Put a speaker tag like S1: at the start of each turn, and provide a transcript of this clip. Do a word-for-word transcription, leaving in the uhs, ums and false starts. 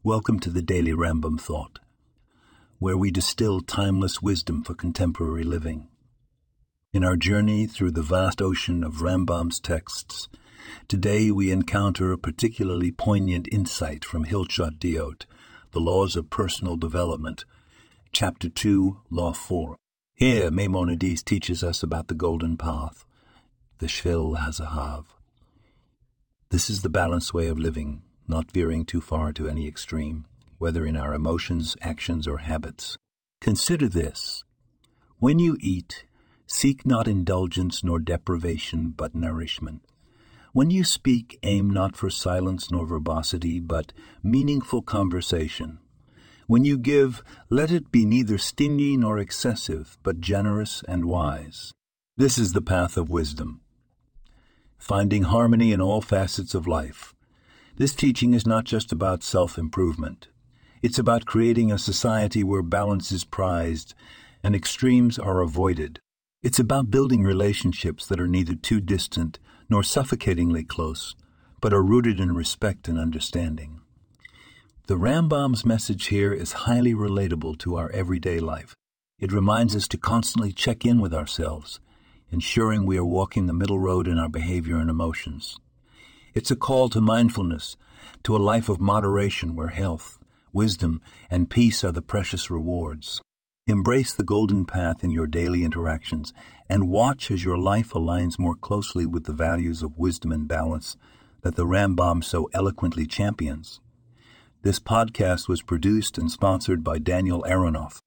S1: Welcome to the Daily Rambam Thought, where we distill timeless wisdom for contemporary living. In our journey through the vast ocean of Rambam's texts, today we encounter a particularly poignant insight from Hilchot Diot, the Laws of Personal Development, Chapter two, Law four. Here, Maimonides teaches us about the golden path, the Shvil HaZahav. This is the balanced way of living, not veering too far to any extreme, whether in our emotions, actions, or habits. Consider this. When you eat, seek not indulgence nor deprivation, but nourishment. When you speak, aim not for silence nor verbosity, but meaningful conversation. When you give, let it be neither stingy nor excessive, but generous and wise. This is the path of wisdom, finding harmony in all facets of life. This teaching is not just about self-improvement. It's about creating a society where balance is prized and extremes are avoided. It's about building relationships that are neither too distant nor suffocatingly close, but are rooted in respect and understanding. The Rambam's message here is highly relatable to our everyday life. It reminds us to constantly check in with ourselves, ensuring we are walking the middle road in our behavior and emotions. It's a call to mindfulness, to a life of moderation where health, wisdom, and peace are the precious rewards. Embrace the golden path in your daily interactions and watch as your life aligns more closely with the values of wisdom and balance that the Rambam so eloquently champions. This podcast was produced and sponsored by Daniel Aronoff.